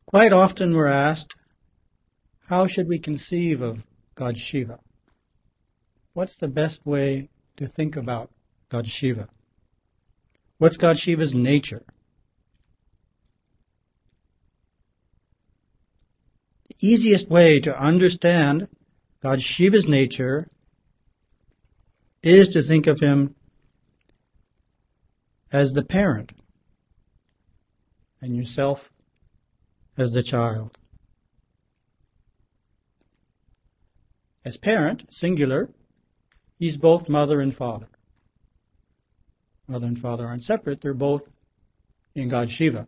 Quite often we're asked, how should we conceive of God Shiva? What's the best way to think about God Shiva? What's God Shiva's nature? The easiest way to understand God Shiva's nature is to think of him as the parent and yourself as the child. As parent, singular, he's both mother and father. Mother and father aren't separate, they're both in God Shiva.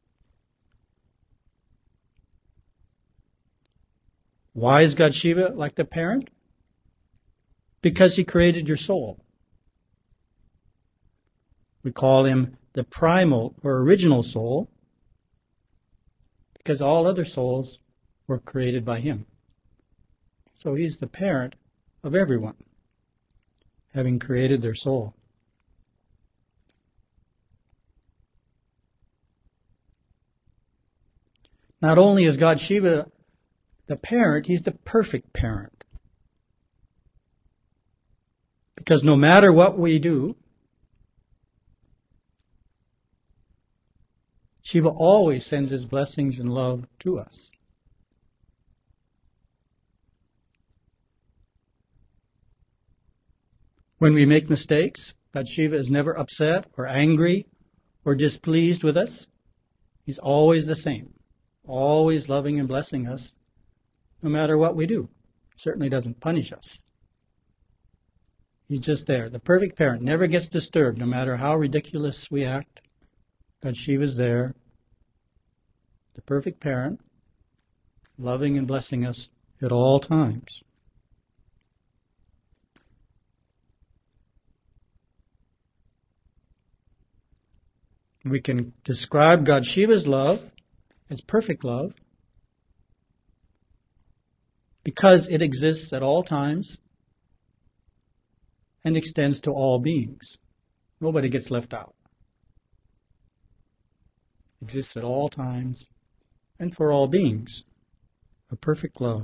Why is God Shiva like the parent? Because he created your soul. We call him the primal or original soul because all other souls were created by him. So he's the parent of everyone, having created their soul. Not only is God Shiva the parent, he's the perfect parent. Because no matter what we do, Shiva always sends his blessings and love to us. When we make mistakes, God Shiva is never upset or angry or displeased with us. He's always the same, always loving and blessing us, no matter what we do. Certainly doesn't punish us. He's just there. The perfect parent never gets disturbed, no matter how ridiculous we act. God Shiva's there. The perfect parent, loving and blessing us at all times. We can describe God Shiva's love as perfect love because it exists at all times and extends to all beings. Nobody gets left out. It exists at all times and for all beings. A perfect love.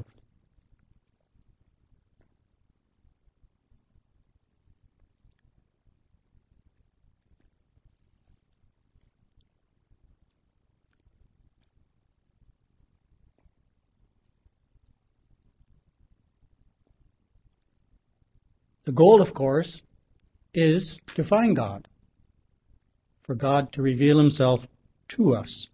The goal, of course, is to find God, for God to reveal himself to us.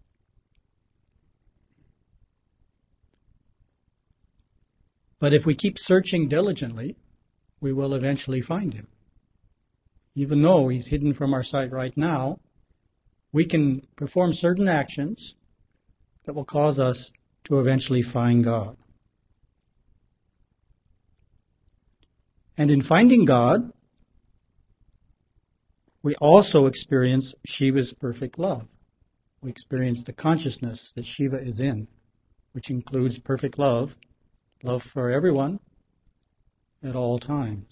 But if we keep searching diligently, we will eventually find him. Even though he's hidden from our sight right now, we can perform certain actions that will cause us to eventually find God. And in finding God, we also experience Shiva's perfect love. We experience the consciousness that Shiva is in, which includes perfect love, love for everyone at all times.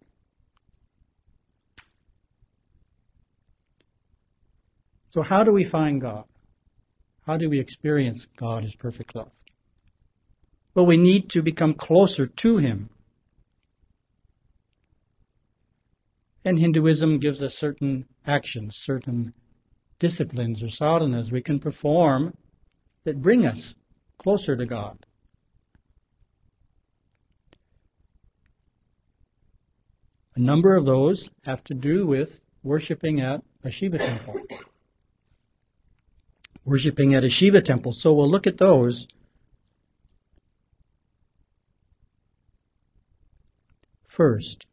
So how do we find God? How do we experience God as perfect love? Well, we need to become closer to him. And Hinduism gives us certain actions, certain disciplines or sadhanas we can perform that bring us closer to God. A number of those have to do with worshipping at a Shiva temple. Worshipping at a Shiva temple. So we'll look at those. First,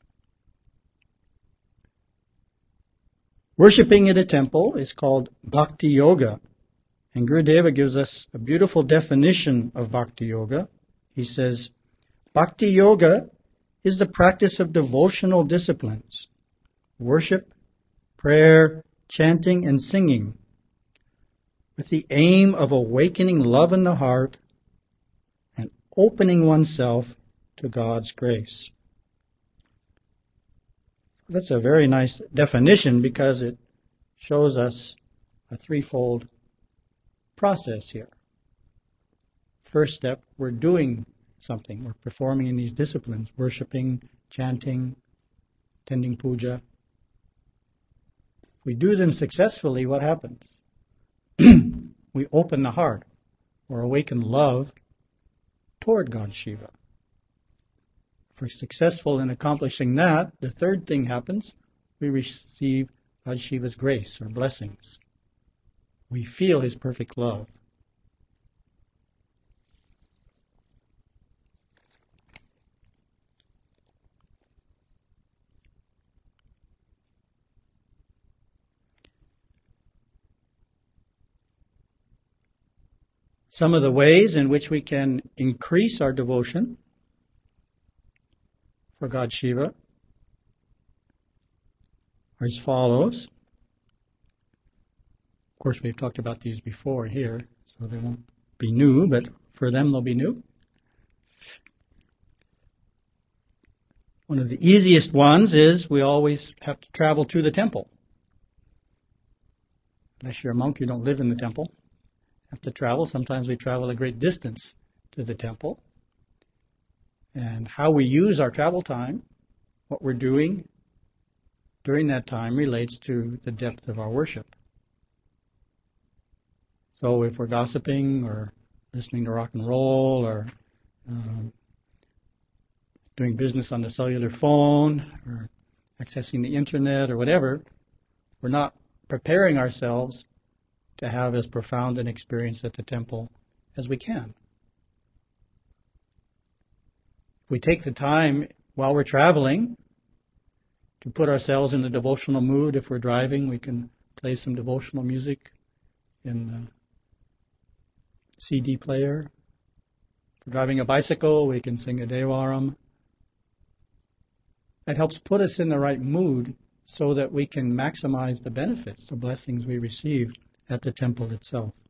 worshipping at a temple is called Bhakti Yoga. And Gurudeva gives us a beautiful definition of Bhakti Yoga. He says, Bhakti Yoga is the practice of devotional disciplines, worship, prayer, chanting, and singing, with the aim of awakening love in the heart and opening oneself to God's grace. That's a very nice definition because it shows us a threefold process here. First step, we're doing something. We're performing in these disciplines, worshiping, chanting, attending puja. If we do them successfully, what happens? We open the heart or awaken love toward God Shiva. If we're successful in accomplishing that, the third thing happens. We receive God Shiva's grace or blessings. We feel His perfect love. Some of the ways in which we can increase our devotion for God Shiva are as follows. Of course, we've talked about these before here, so they won't be new, but for them they'll be new. One of the easiest ones is we always have to travel to the temple. Unless you're a monk, you don't live in the temple. Have to travel. Sometimes we travel a great distance to the temple. And how we use our travel time, what we're doing during that time, relates to the depth of our worship. So if we're gossiping or listening to rock and roll or doing business on the cellular phone or accessing the internet or whatever, we're not preparing ourselves to have as profound an experience at the temple as we can. If we take the time while we're traveling to put ourselves in a devotional mood, if we're driving, we can play some devotional music in the CD player. If we're driving a bicycle, we can sing a Devaram. That helps put us in the right mood so that we can maximize the benefits, the blessings we receive at the temple itself.